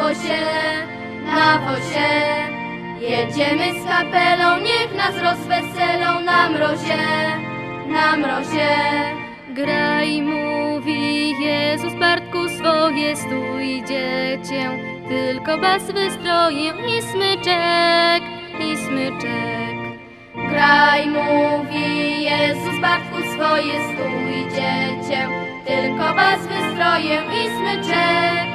wozie. Jedziemy z kapelą, niech nas rozweselą na mrozie. Graj, mówi Jezus, Bartku swoje, stój dziecię, tylko bas wystroję i smyczek, i smyczek. Graj, mówi Jezus, Bartku swoje, stój dziecię, tylko bas wystroję i smyczek.